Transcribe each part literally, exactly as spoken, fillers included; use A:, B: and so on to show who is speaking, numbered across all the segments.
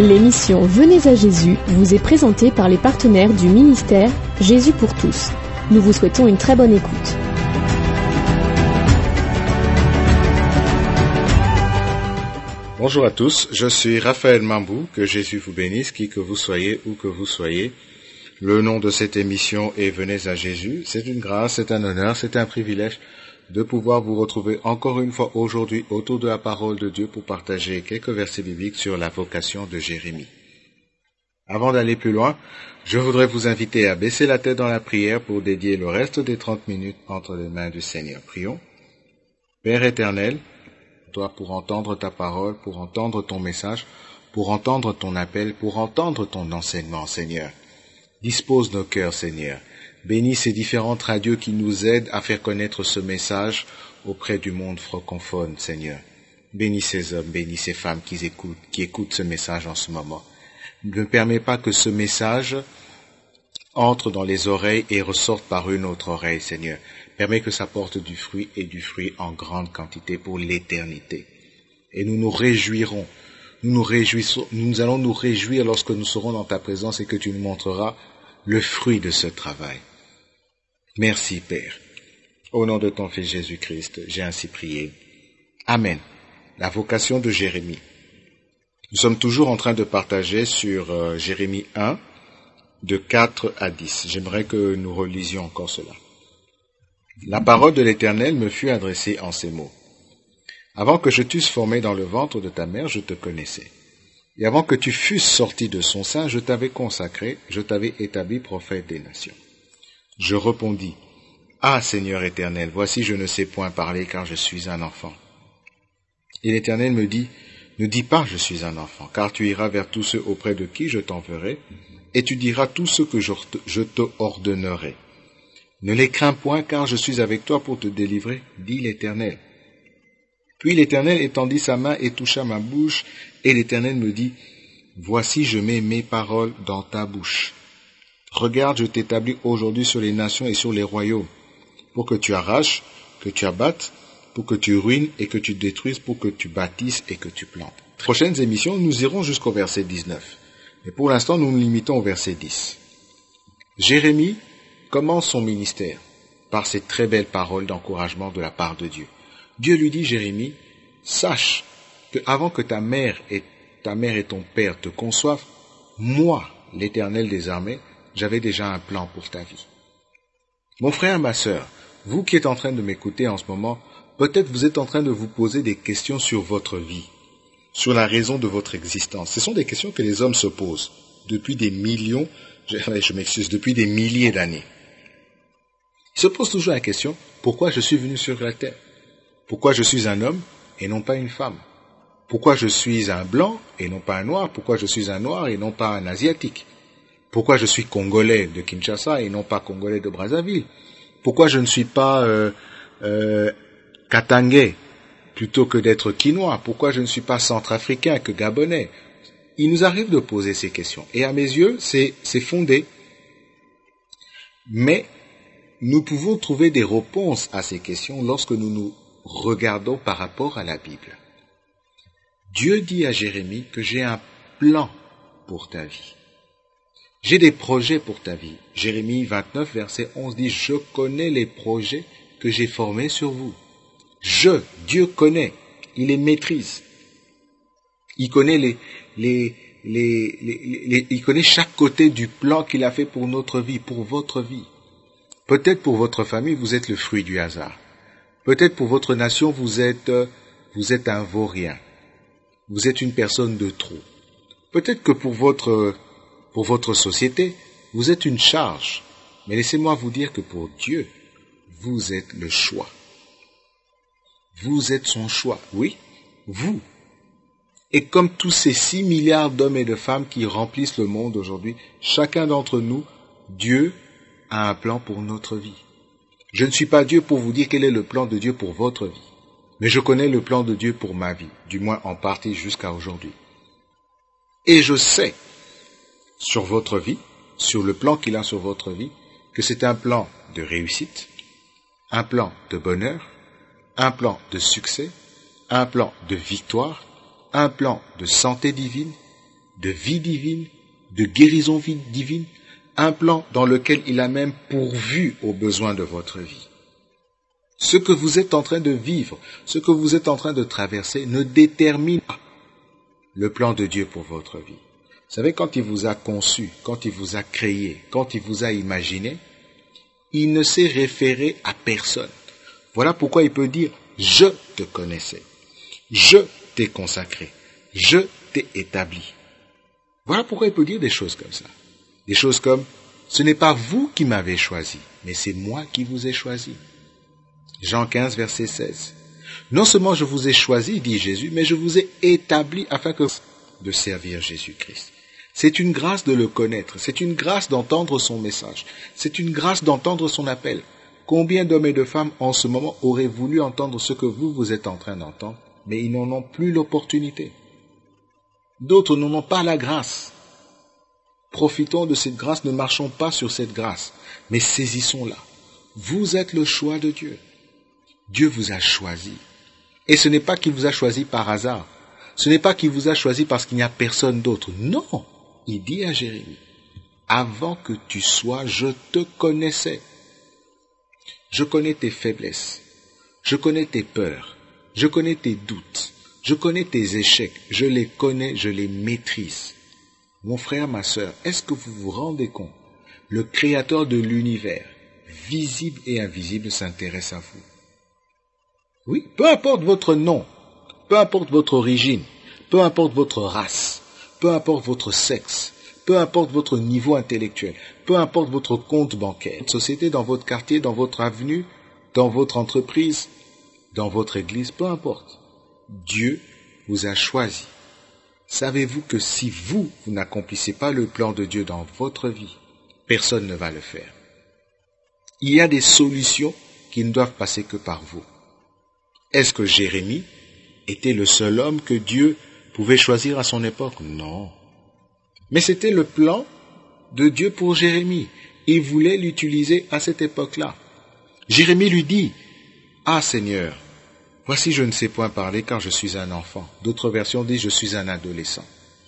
A: L'émission Venez à Jésus vous est présentée par les partenaires du ministère Jésus pour tous. Nous vous souhaitons une très bonne écoute.
B: Bonjour à tous, je suis Raphaël Mambou, que Jésus vous bénisse, qui que vous soyez, où que vous soyez. Le nom de cette émission est Venez à Jésus. C'est une grâce, c'est un honneur, c'est un privilège de pouvoir vous retrouver encore une fois aujourd'hui autour de la parole de Dieu pour partager quelques versets bibliques sur la vocation de Jérémie. Avant d'aller plus loin, je voudrais vous inviter à baisser la tête dans la prière pour dédier le reste des trente minutes entre les mains du Seigneur. Prions. Père éternel, toi pour entendre ta parole, pour entendre ton message, pour entendre ton appel, pour entendre ton enseignement, Seigneur. Dispose nos cœurs, Seigneur. Bénis ces différentes radios qui nous aident à faire connaître ce message auprès du monde francophone, Seigneur. Bénis ces hommes, bénis ces femmes qui écoutent, qui écoutent ce message en ce moment. Ne permets pas que ce message entre dans les oreilles et ressorte par une autre oreille, Seigneur. Permets que ça porte du fruit et du fruit en grande quantité pour l'éternité. Et nous nous réjouirons, nous nous réjouissons, nous allons nous réjouir lorsque nous serons dans ta présence et que tu nous montreras le fruit de ce travail. Merci, Père. Au nom de ton Fils Jésus-Christ, j'ai ainsi prié. Amen. La vocation de Jérémie. Nous sommes toujours en train de partager sur euh, Jérémie un, de quatre à dix. J'aimerais que nous relisions encore cela. La parole de l'Éternel me fut adressée en ces mots. Avant que je t'eusse formé dans le ventre de ta mère, je te connaissais. Et avant que tu fusses sorti de son sein, je t'avais consacré, je t'avais établi prophète des nations. Je répondis, Ah, Seigneur éternel, voici je ne sais point parler car je suis un enfant. Et l'Éternel me dit, Ne dis pas je suis un enfant, car tu iras vers tous ceux auprès de qui je t'enverrai, et tu diras tout ce que je te ordonnerai. Ne les crains point, car je suis avec toi pour te délivrer, dit l'Éternel. Puis l'Éternel étendit sa main et toucha ma bouche, et l'Éternel me dit, Voici je mets mes paroles dans ta bouche. Regarde, je t'établis aujourd'hui sur les nations et sur les royaumes, pour que tu arraches, que tu abattes, pour que tu ruines et que tu détruises, pour que tu bâtisses et que tu plantes. Prochaines émissions, nous irons jusqu'au verset dix-neuf. Mais pour l'instant, nous nous limitons au verset dix. Jérémie commence son ministère par ces très belles paroles d'encouragement de la part de Dieu. Dieu lui dit, Jérémie, sache que avant que ta mère et ta mère et ton père te conçoivent, moi, l'Éternel des armées, j'avais déjà un plan pour ta vie. Mon frère, ma sœur, vous qui êtes en train de m'écouter en ce moment, peut-être vous êtes en train de vous poser des questions sur votre vie, sur la raison de votre existence. Ce sont des questions que les hommes se posent depuis des millions, je, je m'excuse, depuis des milliers d'années. Ils se posent toujours la question, pourquoi je suis venu sur la terre? Pourquoi je suis un homme et non pas une femme? Pourquoi je suis un blanc et non pas un noir? Pourquoi je suis un noir et non pas un asiatique? Pourquoi je suis congolais de Kinshasa et non pas congolais de Brazzaville? Pourquoi je ne suis pas euh, euh, katangais plutôt que d'être quinois? Pourquoi je ne suis pas centrafricain que gabonais? Il nous arrive de poser ces questions. Et à mes yeux, c'est, c'est fondé. Mais nous pouvons trouver des réponses à ces questions lorsque nous nous regardons par rapport à la Bible. Dieu dit à Jérémie que j'ai un plan pour ta vie. J'ai des projets pour ta vie. Jérémie vingt-neuf, verset onze dit, je connais les projets que j'ai formés sur vous. Je, Dieu connaît, il les maîtrise. Il connaît les, les, les, les, les, il connaît chaque côté du plan qu'il a fait pour notre vie, pour votre vie. Peut-être pour votre famille, vous êtes le fruit du hasard. Peut-être pour votre nation, vous êtes, vous êtes un vaurien. Vous êtes une personne de trop. Peut-être que pour votre, pour votre société, vous êtes une charge. Mais laissez-moi vous dire que pour Dieu, vous êtes le choix. Vous êtes son choix. Oui, vous. Et comme tous ces six milliards d'hommes et de femmes qui remplissent le monde aujourd'hui, chacun d'entre nous, Dieu a un plan pour notre vie. Je ne suis pas Dieu pour vous dire quel est le plan de Dieu pour votre vie. Mais je connais le plan de Dieu pour ma vie, du moins en partie jusqu'à aujourd'hui. Et je sais, sur votre vie, sur le plan qu'il a sur votre vie, que c'est un plan de réussite, un plan de bonheur, un plan de succès, un plan de victoire, un plan de santé divine, de vie divine, de guérison divine, un plan dans lequel il a même pourvu aux besoins de votre vie. Ce que vous êtes en train de vivre, ce que vous êtes en train de traverser ne détermine pas le plan de Dieu pour votre vie. Vous savez, quand il vous a conçu, quand il vous a créé, quand il vous a imaginé, il ne s'est référé à personne. Voilà pourquoi il peut dire « Je te connaissais, je t'ai consacré, je t'ai établi ». Voilà pourquoi il peut dire des choses comme ça. Des choses comme « Ce n'est pas vous qui m'avez choisi, mais c'est moi qui vous ai choisi ». Jean quinze, verset seize. Non seulement je vous ai choisi, dit Jésus, mais je vous ai établi afin que de servir Jésus-Christ. C'est une grâce de le connaître, c'est une grâce d'entendre son message, c'est une grâce d'entendre son appel. Combien d'hommes et de femmes en ce moment auraient voulu entendre ce que vous, vous êtes en train d'entendre, mais ils n'en ont plus l'opportunité. D'autres n'en ont pas la grâce. Profitons de cette grâce, ne marchons pas sur cette grâce, mais saisissons-la. Vous êtes le choix de Dieu. Dieu vous a choisi. Et ce n'est pas qu'il vous a choisi par hasard. Ce n'est pas qu'il vous a choisi parce qu'il n'y a personne d'autre. Non, il dit à Jérémie, avant que tu sois, je te connaissais. Je connais tes faiblesses. Je connais tes peurs. Je connais tes doutes. Je connais tes échecs. Je les connais, je les maîtrise. Mon frère, ma sœur, est-ce que vous vous rendez compte? Le Créateur de l'univers, visible et invisible, s'intéresse à vous. Oui, peu importe votre nom, peu importe votre origine, peu importe votre race, peu importe votre sexe, peu importe votre niveau intellectuel, peu importe votre compte bancaire, votre société, dans votre quartier, dans votre avenue, dans votre entreprise, dans votre église, peu importe. Dieu vous a choisi. Savez-vous que si vous, vous n'accomplissez pas le plan de Dieu dans votre vie, personne ne va le faire. Il y a des solutions qui ne doivent passer que par vous. Est-ce que Jérémie était le seul homme que Dieu pouvait choisir à son époque? Non. Mais c'était le plan de Dieu pour Jérémie. Il voulait l'utiliser à cette époque-là. Jérémie lui dit, « Ah Seigneur, voici je ne sais point parler car je suis un enfant. » D'autres versions disent « Je suis un adolescent. »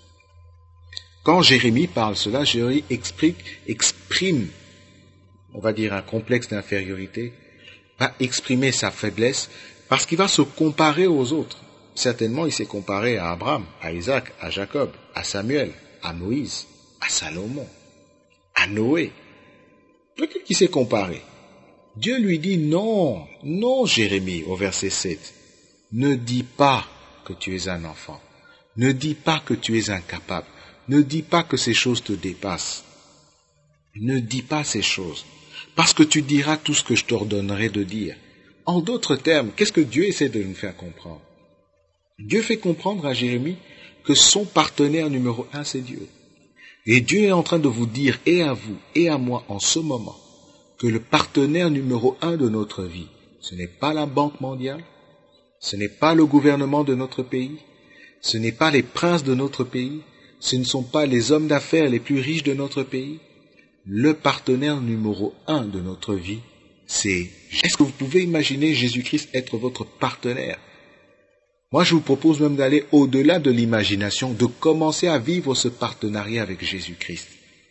B: Quand Jérémie parle cela, Jérémie explique, exprime, on va dire un complexe d'infériorité, va exprimer sa faiblesse parce qu'il va se comparer aux autres. Certainement, il s'est comparé à Abraham, à Isaac, à Jacob, à Samuel, à Moïse, à Salomon, à Noé. Peut-être qu'il s'est comparé. Dieu lui dit non, non Jérémie, au verset sept. Ne dis pas que tu es un enfant. Ne dis pas que tu es incapable. Ne dis pas que ces choses te dépassent. Ne dis pas ces choses. Parce que tu diras tout ce que je t'ordonnerai de dire. En d'autres termes, qu'est-ce que Dieu essaie de nous faire comprendre? Dieu fait comprendre à Jérémie que son partenaire numéro un, c'est Dieu. Et Dieu est en train de vous dire, et à vous, et à moi, en ce moment, que le partenaire numéro un de notre vie, ce n'est pas la Banque mondiale, ce n'est pas le gouvernement de notre pays, ce n'est pas les princes de notre pays, ce ne sont pas les hommes d'affaires les plus riches de notre pays. Le partenaire numéro un de notre vie, c'est... Est-ce que vous pouvez imaginer Jésus-Christ être votre partenaire? Moi, je vous propose même d'aller au-delà de l'imagination, de commencer à vivre ce partenariat avec Jésus-Christ.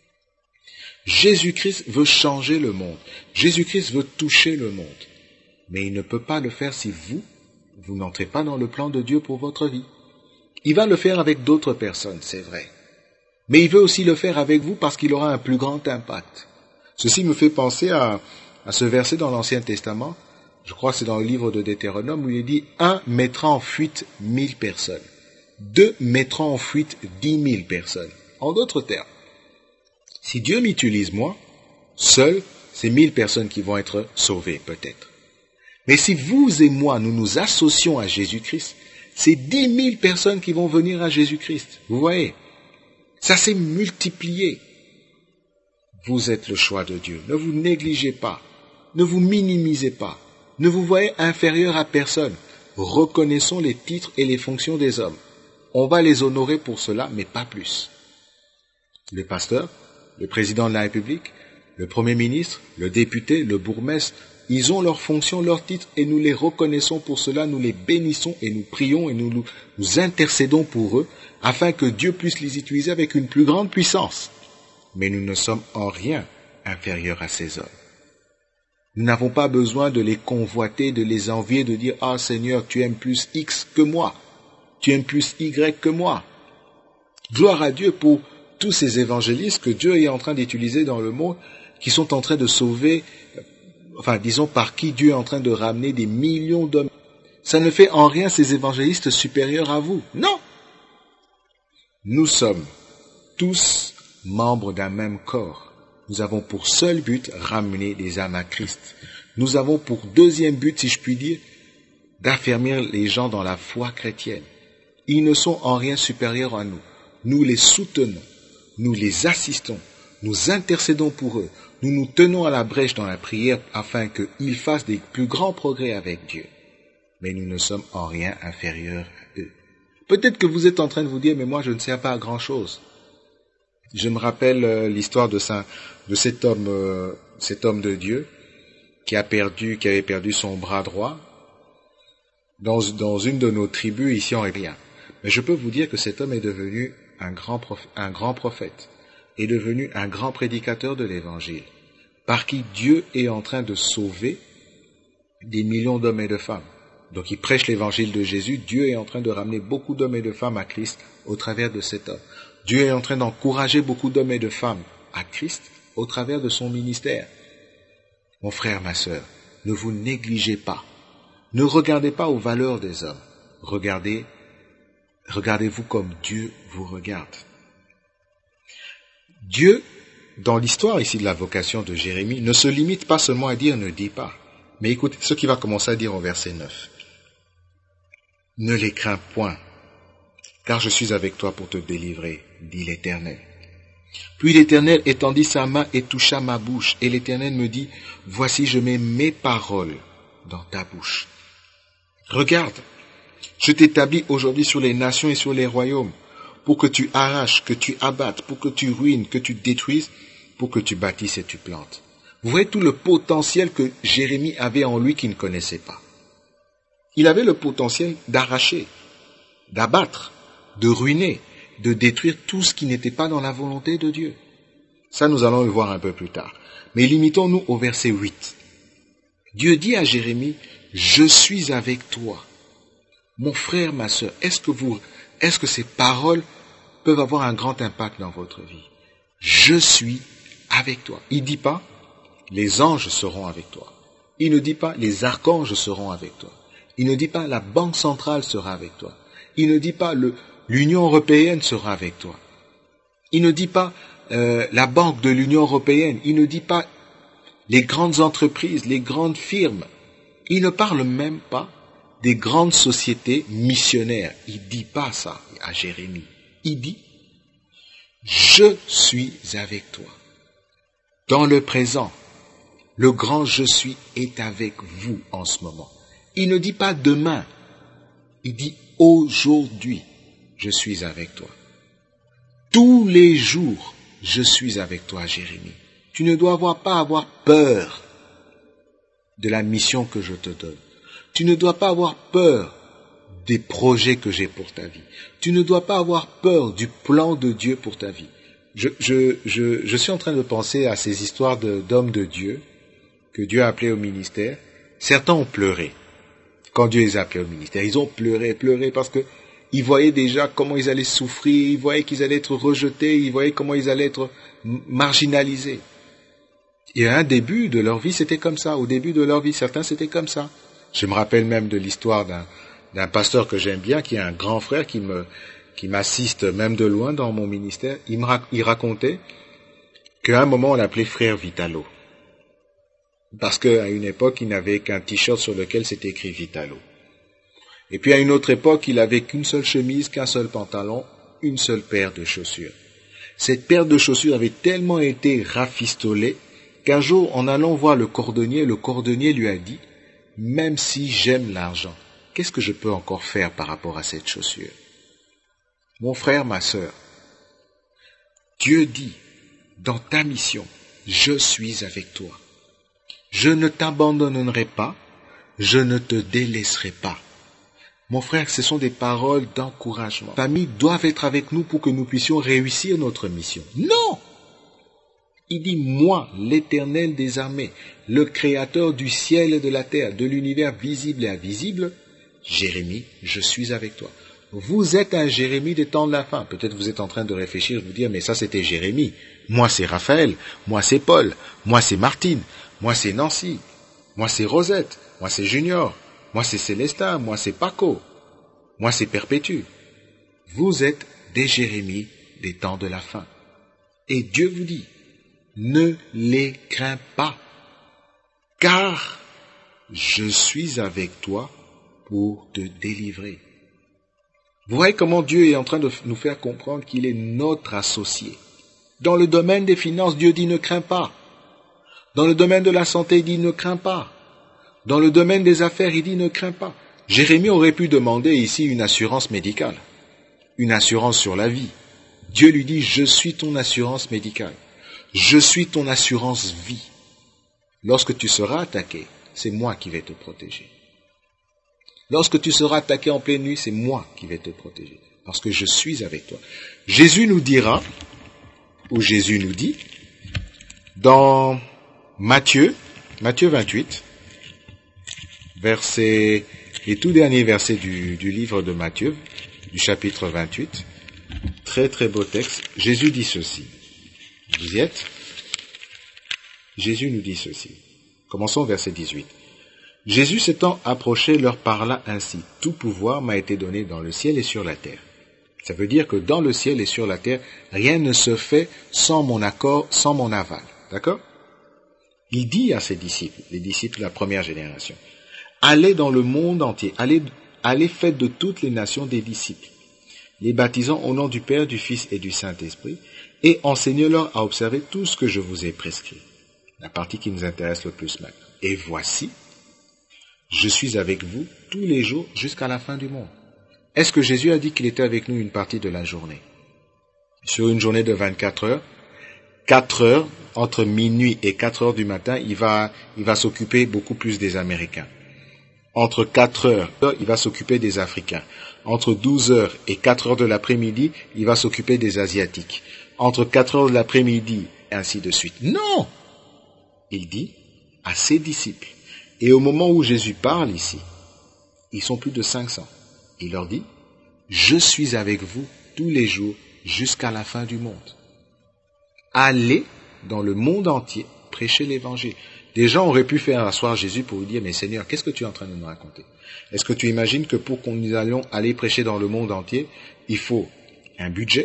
B: Jésus-Christ veut changer le monde. Jésus-Christ veut toucher le monde. Mais il ne peut pas le faire si vous, vous n'entrez pas dans le plan de Dieu pour votre vie. Il va le faire avec d'autres personnes, c'est vrai. Mais il veut aussi le faire avec vous parce qu'il aura un plus grand impact. Ceci me fait penser à, à ce verset dans l'Ancien Testament. Je crois que c'est dans le livre de Deutéronome où il est dit « Un mettra en fuite mille personnes. Deux mettra en fuite dix mille personnes. » En d'autres termes, si Dieu m'utilise moi, seul, c'est mille personnes qui vont être sauvées peut-être. Mais si vous et moi, nous nous associons à Jésus-Christ, c'est dix mille personnes qui vont venir à Jésus-Christ. Vous voyez, ça s'est multiplié. Vous êtes le choix de Dieu. Ne vous négligez pas. Ne vous minimisez pas. Ne vous voyez inférieur à personne. Reconnaissons les titres et les fonctions des hommes. On va les honorer pour cela, mais pas plus. Le pasteur, le président de la République, le Premier ministre, le député, le bourgmestre, Ils ont leur fonction, leur titre, et nous les reconnaissons pour cela, nous les bénissons et nous prions et nous, nous, nous intercédons pour eux, afin que Dieu puisse les utiliser avec une plus grande puissance. Mais nous ne sommes en rien inférieurs à ces hommes. Nous n'avons pas besoin de les convoiter, de les envier, de dire « Ah Seigneur, tu aimes plus X que moi, tu aimes plus Y que moi. » Gloire à Dieu pour tous ces évangélistes que Dieu est en train d'utiliser dans le monde, qui sont en train de sauver, enfin disons par qui Dieu est en train de ramener des millions d'hommes. Ça ne fait en rien ces évangélistes supérieurs à vous. Non! Nous sommes tous membres d'un même corps. Nous avons pour seul but ramener les âmes à Christ. Nous avons pour deuxième but, si je puis dire, d'affermir les gens dans la foi chrétienne. Ils ne sont en rien supérieurs à nous. Nous les soutenons, nous les assistons, nous intercédons pour eux, nous nous tenons à la brèche dans la prière afin qu'ils fassent des plus grands progrès avec Dieu. Mais nous ne sommes en rien inférieurs à eux. Peut-être que vous êtes en train de vous dire, mais moi je ne sais pas grand-chose. Je me rappelle euh, l'histoire de, Saint, de cet homme, euh, cet homme de Dieu qui a perdu, qui avait perdu son bras droit dans, dans une de nos tribus ici en République. Mais je peux vous dire que cet homme est devenu un grand, prophète, un grand prophète, est devenu un grand prédicateur de l'Évangile, par qui Dieu est en train de sauver des millions d'hommes et de femmes. Donc il prêche l'Évangile de Jésus, Dieu est en train de ramener beaucoup d'hommes et de femmes à Christ au travers de cet homme. Dieu est en train d'encourager beaucoup d'hommes et de femmes à Christ au travers de son ministère. Mon frère, ma sœur, ne vous négligez pas. Ne regardez pas aux valeurs des hommes. Regardez, regardez-vous comme Dieu vous regarde. Dieu, dans l'histoire ici de la vocation de Jérémie, ne se limite pas seulement à dire « ne dis pas ». Mais écoutez ce qu'il va commencer à dire au verset neuf. « Ne les crains point, car je suis avec toi pour te délivrer, dit l'Éternel. » Puis l'Éternel étendit sa main et toucha ma bouche, et l'Éternel me dit, « Voici, je mets mes paroles dans ta bouche. Regarde, je t'établis aujourd'hui sur les nations et sur les royaumes, pour que tu arraches, que tu abattes, pour que tu ruines, que tu détruises, pour que tu bâtisses et tu plantes. » Vous voyez tout le potentiel que Jérémie avait en lui qu'il ne connaissait pas. Il avait le potentiel d'arracher, d'abattre, de ruiner, de détruire tout ce qui n'était pas dans la volonté de Dieu. Ça, nous allons le voir un peu plus tard. Mais limitons-nous au verset huit. Dieu dit à Jérémie, « Je suis avec toi. » Mon frère, ma sœur, est-ce que vous, est-ce que ces paroles peuvent avoir un grand impact dans votre vie? Je suis avec toi. Il ne dit pas, les anges seront avec toi. Il ne dit pas, les archanges seront avec toi. Il ne dit pas, la banque centrale sera avec toi. Il ne dit pas, le, l'Union européenne sera avec toi. Il ne dit pas, euh, la banque de l'Union européenne. Il ne dit pas, les grandes entreprises, les grandes firmes. Il ne parle même pas des grandes sociétés missionnaires. Il ne dit pas ça à Jérémie. Il dit, je suis avec toi. Dans le présent, le grand je suis est avec vous en ce moment. Il ne dit pas demain. Il dit aujourd'hui, je suis avec toi. Tous les jours, je suis avec toi, Jérémie. Tu ne dois avoir, pas avoir peur de la mission que je te donne. Tu ne dois pas avoir peur des projets que j'ai pour ta vie. Tu ne dois pas avoir peur du plan de Dieu pour ta vie. Je, je, je, je suis en train de penser à ces histoires de, d'hommes de Dieu que Dieu a appelés au ministère. Certains ont pleuré quand Dieu les a appelés au ministère. Ils ont pleuré, pleuré parce que ils voyaient déjà comment ils allaient souffrir, ils voyaient qu'ils allaient être rejetés, ils voyaient comment ils allaient être marginalisés. Et à un début de leur vie, c'était comme ça. Au début de leur vie, certains, c'était comme ça. Je me rappelle même de l'histoire d'un, d'un pasteur que j'aime bien, qui est un grand frère, qui me, qui m'assiste même de loin dans mon ministère. Il me il racontait qu'à un moment, on l'appelait frère Vitalo. Parce qu'à une époque, il n'avait qu'un t-shirt sur lequel c'était écrit Vitalo. Et puis à une autre époque, il avait qu'une seule chemise, qu'un seul pantalon, une seule paire de chaussures. Cette paire de chaussures avait tellement été rafistolée qu'un jour, en allant voir le cordonnier, le cordonnier lui a dit, « Même si j'aime l'argent, qu'est-ce que je peux encore faire par rapport à cette chaussure ?» Mon frère, ma sœur, Dieu dit, dans ta mission, « Je suis avec toi. » Je ne t'abandonnerai pas, je ne te délaisserai pas. Mon frère, ce sont des paroles d'encouragement. Les familles doivent être avec nous pour que nous puissions réussir notre mission. Non! Il dit, moi, l'Éternel des armées, le Créateur du ciel et de la terre, de l'univers visible et invisible, Jérémie, je suis avec toi. Vous êtes un Jérémie des temps de la fin. Peut-être vous êtes en train de réfléchir, de vous dire, mais ça c'était Jérémie. Moi c'est Raphaël, moi c'est Paul, moi c'est Martine, moi c'est Nancy, moi c'est Rosette, moi c'est Junior, moi c'est Célestin, moi c'est Paco, moi c'est Perpétue. Vous êtes des Jérémies des temps de la fin. Et Dieu vous dit, ne les crains pas, car je suis avec toi pour te délivrer. Vous voyez comment Dieu est en train de nous faire comprendre qu'il est notre associé. Dans le domaine des finances, Dieu dit ne crains pas. Dans le domaine de la santé, il dit ne crains pas. Dans le domaine des affaires, il dit ne crains pas. Jérémie aurait pu demander ici une assurance médicale, une assurance sur la vie. Dieu lui dit, je suis ton assurance médicale. Je suis ton assurance vie. Lorsque tu seras attaqué, c'est moi qui vais te protéger. Lorsque tu seras attaqué en pleine nuit, c'est moi qui vais te protéger, parce que je suis avec toi. Jésus nous dira, ou Jésus nous dit, dans Matthieu, Matthieu vingt-huit, verset, les tout derniers versets du, du livre de Matthieu, du chapitre vingt-huit, très très beau texte, Jésus dit ceci. Vous y êtes? Jésus nous dit ceci. Commençons au verset dix-huit. Jésus s'étant approché leur parla ainsi. Tout pouvoir m'a été donné dans le ciel et sur la terre. Ça veut dire que dans le ciel et sur la terre, rien ne se fait sans mon accord, sans mon aval. D'accord? Il dit à ses disciples, les disciples de la première génération, allez dans le monde entier, allez, allez faites de toutes les nations des disciples, les baptisant au nom du Père, du Fils et du Saint-Esprit, et enseignez-leur à observer tout ce que je vous ai prescrit. La partie qui nous intéresse le plus maintenant. Et voici, je suis avec vous tous les jours jusqu'à la fin du monde. Est-ce que Jésus a dit qu'il était avec nous une partie de la journée? Sur une journée de vingt-quatre heures, quatre heures, entre minuit et quatre heures du matin, il va, il va s'occuper beaucoup plus des Américains. Entre quatre heures, il va s'occuper des Africains. Entre douze heures et quatre heures de l'après-midi, il va s'occuper des Asiatiques. Entre quatre heures de l'après-midi, et ainsi de suite. Non! Il dit à ses disciples, et au moment où Jésus parle ici, ils sont plus de cinq cents. Il leur dit, je suis avec vous tous les jours jusqu'à la fin du monde. Allez dans le monde entier prêcher l'évangile. Des gens auraient pu faire asseoir Jésus pour lui dire, mais Seigneur, qu'est-ce que tu es en train de nous raconter? Est-ce que tu imagines que pour qu'on nous allions aller prêcher dans le monde entier, il faut un budget?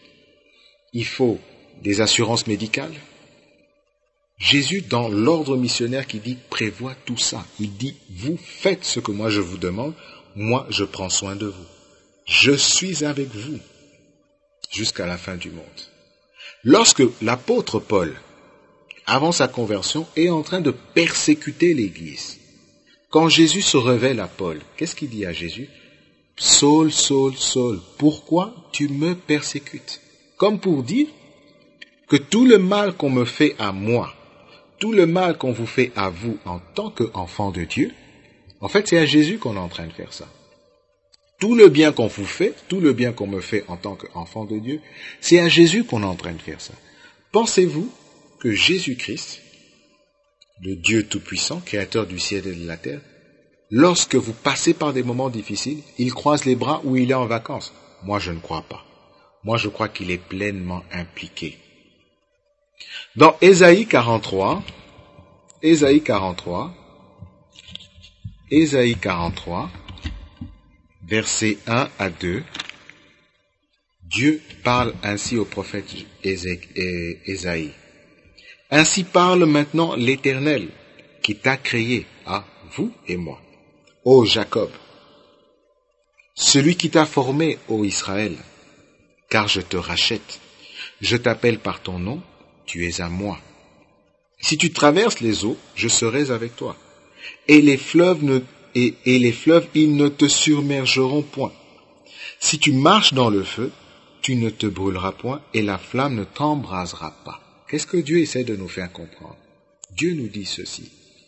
B: Il faut des assurances médicales? Jésus, dans l'ordre missionnaire qui dit, prévoit tout ça. Il dit, vous faites ce que moi je vous demande, moi je prends soin de vous. Je suis avec vous jusqu'à la fin du monde. Lorsque l'apôtre Paul, avant sa conversion, est en train de persécuter l'Église, quand Jésus se révèle à Paul, qu'est-ce qu'il dit à Jésus? Saul, Saul, Saul, pourquoi tu me persécutes? Comme pour dire que tout le mal qu'on me fait à moi, tout le mal qu'on vous fait à vous en tant qu'enfant de Dieu, en fait, c'est à Jésus qu'on est en train de faire ça. Tout le bien qu'on vous fait, tout le bien qu'on me fait en tant qu'enfant de Dieu, c'est à Jésus qu'on est en train de faire ça. Pensez-vous que Jésus-Christ, le Dieu Tout-Puissant, créateur du ciel et de la terre, lorsque vous passez par des moments difficiles, il croise les bras ou il est en vacances? Moi, je ne crois pas. Moi, je crois qu'il est pleinement impliqué. Dans Ésaïe quarante-trois, Ésaïe quarante-trois, Ésaïe quarante-trois, versets un à deux, Dieu parle ainsi au prophète Ésaïe. Ainsi parle maintenant l'Éternel qui t'a créé, à vous et moi. Ô Jacob, celui qui t'a formé, ô Israël, car je te rachète, je t'appelle par ton nom, tu es à moi. Si tu traverses les eaux, je serai avec toi. Et les fleuves, ne, et, et les fleuves, ils ne te submergeront point. Si tu marches dans le feu, tu ne te brûleras point, et la flamme ne t'embrasera pas. Qu'est-ce que Dieu essaie de nous faire comprendre? Dieu nous dit ceci.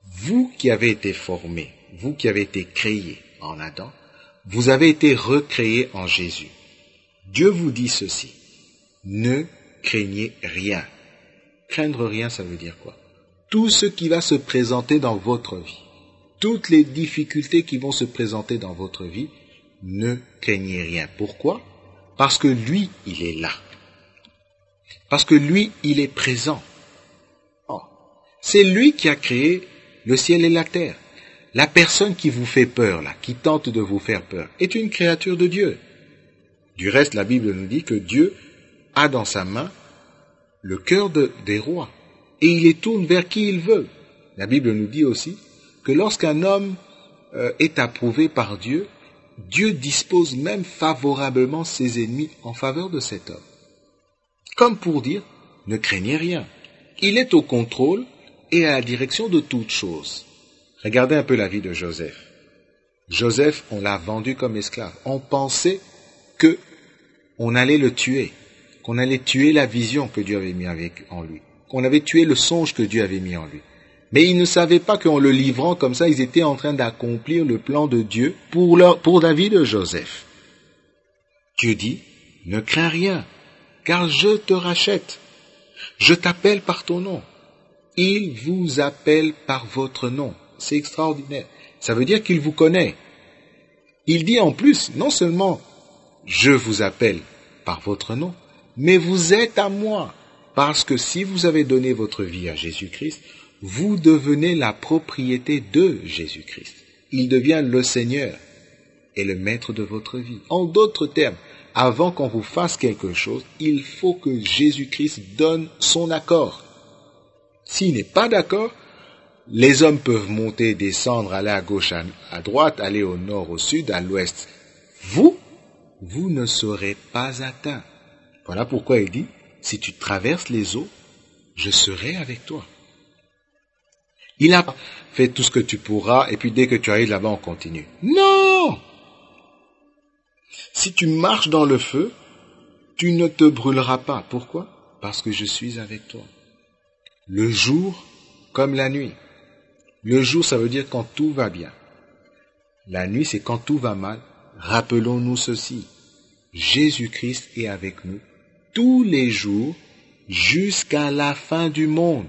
B: Vous qui avez été formés, vous qui avez été créés en Adam, vous avez été recréés en Jésus. Dieu vous dit ceci, ne craignez rien. Craindre rien, ça veut dire quoi? Tout ce qui va se présenter dans votre vie, toutes les difficultés qui vont se présenter dans votre vie, ne craignez rien. Pourquoi? Parce que lui, il est là. Parce que lui, il est présent. Oh. C'est lui qui a créé le ciel et la terre. La personne qui vous fait peur, là, qui tente de vous faire peur, est une créature de Dieu. Du reste, la Bible nous dit que Dieu a dans sa main le cœur de, des rois, et il les tourne vers qui il veut. La Bible nous dit aussi que lorsqu'un homme euh, est approuvé par Dieu, Dieu dispose même favorablement ses ennemis en faveur de cet homme. Comme pour dire, ne craignez rien. Il est au contrôle et à la direction de toutes choses. Regardez un peu la vie de Joseph. Joseph, on l'a vendu comme esclave. On pensait que on allait le tuer, qu'on allait tuer la vision que Dieu avait mis avec, en lui, qu'on avait tué le songe que Dieu avait mis en lui. Mais ils ne savaient pas qu'en le livrant comme ça, ils étaient en train d'accomplir le plan de Dieu pour, leur, pour la vie de Joseph. Dieu dit, ne crains rien, car je te rachète. Je t'appelle par ton nom. Il vous appelle par votre nom. C'est extraordinaire. Ça veut dire qu'il vous connaît. Il dit en plus, non seulement je vous appelle par votre nom, mais vous êtes à moi. Parce que si vous avez donné votre vie à Jésus-Christ, vous devenez la propriété de Jésus-Christ. Il devient le Seigneur et le maître de votre vie. En d'autres termes, avant qu'on vous fasse quelque chose, il faut que Jésus-Christ donne son accord. S'il n'est pas d'accord, les hommes peuvent monter, descendre, aller à gauche, à droite, aller au nord, au sud, à l'ouest. Vous, vous ne serez pas atteints. Voilà pourquoi il dit, si tu traverses les eaux, je serai avec toi. Il a fait tout ce que tu pourras, et puis dès que tu arrives là-bas, on continue. Non! Si tu marches dans le feu, tu ne te brûleras pas. Pourquoi? Parce que je suis avec toi. Le jour comme la nuit. Le jour, ça veut dire quand tout va bien. La nuit, c'est quand tout va mal. Rappelons-nous ceci. Jésus-Christ est avec nous tous les jours jusqu'à la fin du monde.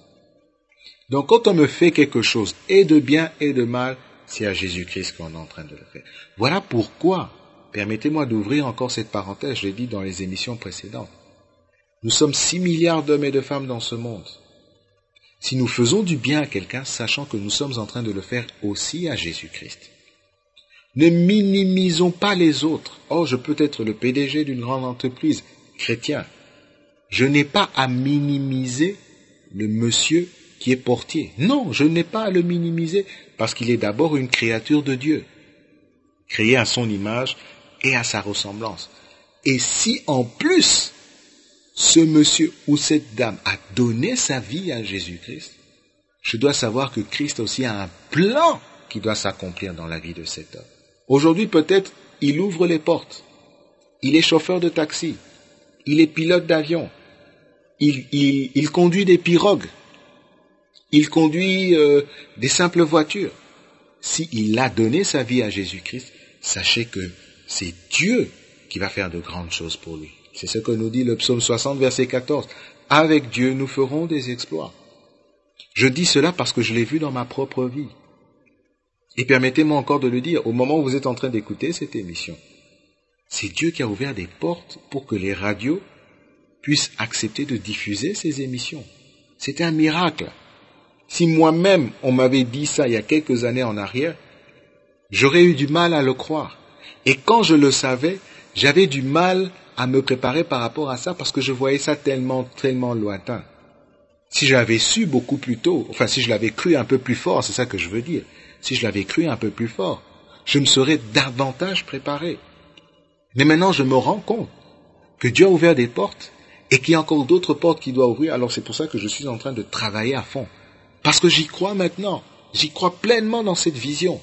B: Donc quand on me fait quelque chose, et de bien et de mal, c'est à Jésus-Christ qu'on est en train de le faire. Voilà pourquoi, permettez-moi d'ouvrir encore cette parenthèse, je l'ai dit dans les émissions précédentes. Nous sommes six milliards d'hommes et de femmes dans ce monde. Si nous faisons du bien à quelqu'un, sachant que nous sommes en train de le faire aussi à Jésus-Christ. Ne minimisons pas les autres. Oh, je peux être le P D G d'une grande entreprise chrétien. Je n'ai pas à minimiser le monsieur qui est portier. Non, je n'ai pas à le minimiser parce qu'il est d'abord une créature de Dieu, créée à son image et à sa ressemblance. Et si en plus, ce monsieur ou cette dame a donné sa vie à Jésus-Christ, je dois savoir que Christ aussi a un plan qui doit s'accomplir dans la vie de cet homme. Aujourd'hui, peut-être, il ouvre les portes. Il est chauffeur de taxi. Il est pilote d'avion. Il, il, il conduit des pirogues. Il conduit euh, des simples voitures. S'il a donné sa vie à Jésus-Christ, sachez que c'est Dieu qui va faire de grandes choses pour lui. C'est ce que nous dit le psaume soixante, verset quatorze. Avec Dieu, nous ferons des exploits. Je dis cela parce que je l'ai vu dans ma propre vie. Et permettez-moi encore de le dire, au moment où vous êtes en train d'écouter cette émission, c'est Dieu qui a ouvert des portes pour que les radios puissent accepter de diffuser ces émissions. C'était un miracle. Si moi-même, on m'avait dit ça il y a quelques années en arrière, j'aurais eu du mal à le croire. Et quand je le savais, j'avais du mal à me préparer par rapport à ça parce que je voyais ça tellement, tellement lointain. Si je l'avais su beaucoup plus tôt, enfin si je l'avais cru un peu plus fort, c'est ça que je veux dire, si je l'avais cru un peu plus fort, je me serais davantage préparé. Mais maintenant, je me rends compte que Dieu a ouvert des portes et qu'il y a encore d'autres portes qu'il doit ouvrir. Alors c'est pour ça que je suis en train de travailler à fond. Parce que j'y crois maintenant. J'y crois pleinement dans cette vision.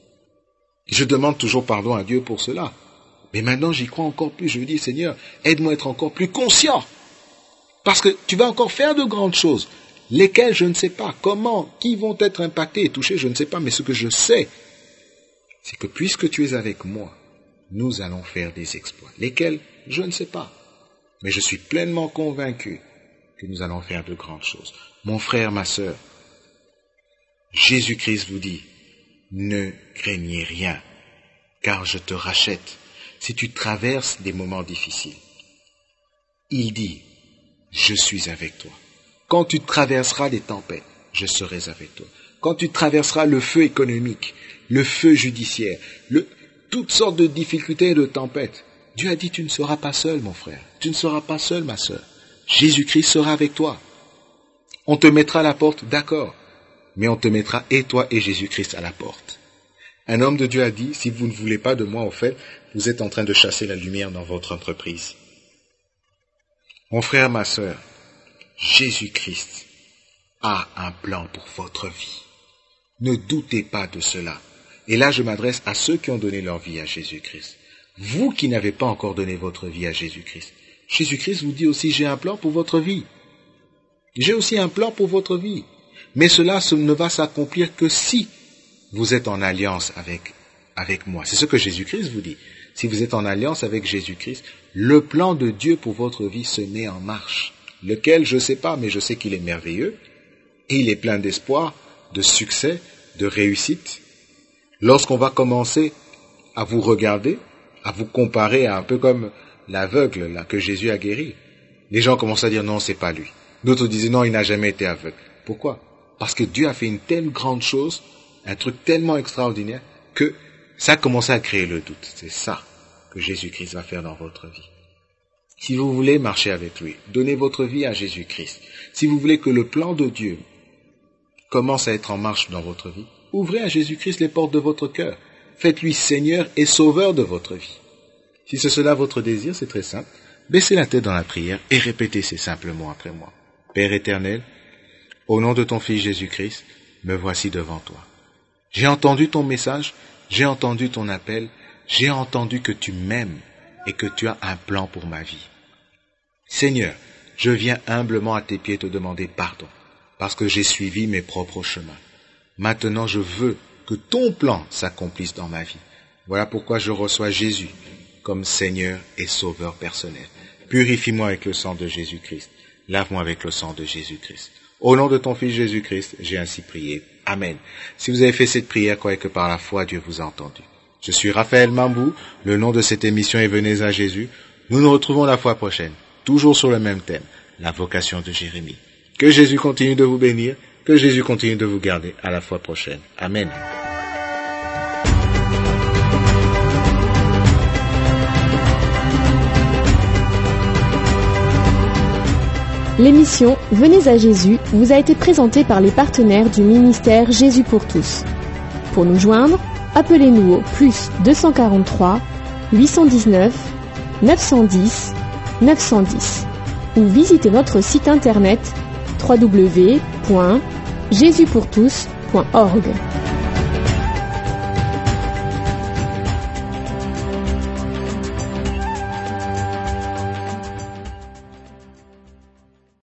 B: Je demande toujours pardon à Dieu pour cela. Mais maintenant, j'y crois encore plus. Je lui dis, Seigneur, aide-moi à être encore plus conscient. Parce que tu vas encore faire de grandes choses. lesquelles je ne sais pas. Comment, qui vont être impactés et touchés, je ne sais pas. Mais ce que je sais, c'est que puisque tu es avec moi, nous allons faire des exploits. Lesquels, je ne sais pas. Mais je suis pleinement convaincu que nous allons faire de grandes choses. Mon frère, ma sœur, Jésus-Christ vous dit, ne craignez rien, car je te rachète. Si tu traverses des moments difficiles, il dit, je suis avec toi. Quand tu traverseras des tempêtes, je serai avec toi. Quand tu traverseras le feu économique, le feu judiciaire, le, toutes sortes de difficultés et de tempêtes, Dieu a dit, tu ne seras pas seul, mon frère. Tu ne seras pas seul, ma sœur. Jésus-Christ sera avec toi. On te mettra à la porte, d'accord, mais on te mettra et toi et Jésus-Christ à la porte. Un homme de Dieu a dit, si vous ne voulez pas de moi, au fait, vous êtes en train de chasser la lumière dans votre entreprise. Mon frère, ma sœur, Jésus-Christ a un plan pour votre vie. Ne doutez pas de cela. Et là, je m'adresse à ceux qui ont donné leur vie à Jésus-Christ. Vous qui n'avez pas encore donné votre vie à Jésus-Christ, Jésus-Christ vous dit aussi, j'ai un plan pour votre vie. J'ai aussi un plan pour votre vie. Mais cela ne va s'accomplir que si vous êtes en alliance avec, avec moi. C'est ce que Jésus-Christ vous dit. Si vous êtes en alliance avec Jésus-Christ, le plan de Dieu pour votre vie se met en marche. Lequel, je ne sais pas, mais je sais qu'il est merveilleux. Et il est plein d'espoir, de succès, de réussite. Lorsqu'on va commencer à vous regarder, à vous comparer à un peu comme l'aveugle là que Jésus a guéri, les gens commencent à dire non, c'est pas lui. D'autres disaient non, il n'a jamais été aveugle. Pourquoi? Parce que Dieu a fait une telle grande chose, un truc tellement extraordinaire, que ça a commencé à créer le doute. C'est ça que Jésus-Christ va faire dans votre vie. Si vous voulez marcher avec lui, donnez votre vie à Jésus-Christ. Si vous voulez que le plan de Dieu commence à être en marche dans votre vie, ouvrez à Jésus-Christ les portes de votre cœur. Faites-lui Seigneur et Sauveur de votre vie. Si c'est cela votre désir, c'est très simple. Baissez la tête dans la prière et répétez ces simples mots après moi. Père éternel, au nom de ton Fils Jésus-Christ, me voici devant toi. J'ai entendu ton message, j'ai entendu ton appel, j'ai entendu que tu m'aimes et que tu as un plan pour ma vie. Seigneur, je viens humblement à tes pieds te demander pardon, parce que j'ai suivi mes propres chemins. Maintenant, je veux que ton plan s'accomplisse dans ma vie. Voilà pourquoi je reçois Jésus comme Seigneur et Sauveur personnel. Purifie-moi avec le sang de Jésus-Christ. Lave-moi avec le sang de Jésus-Christ. Au nom de ton Fils Jésus-Christ, j'ai ainsi prié. Amen. Si vous avez fait cette prière, croyez que par la foi, Dieu vous a entendu. Je suis Raphaël Mambou. Le nom de cette émission est Venez à Jésus. Nous nous retrouvons la fois prochaine, toujours sur le même thème, la vocation de Jérémie. Que Jésus continue de vous bénir, que Jésus continue de vous garder. À la fois prochaine. Amen.
A: L'émission Venez à Jésus vous a été présentée par les partenaires du ministère Jésus pour tous. Pour nous joindre, appelez-nous au plus deux cent quarante-trois, huit cent dix-neuf, neuf cent dix, neuf cent dix ou visitez notre site internet w w w point jésus pour tous point org.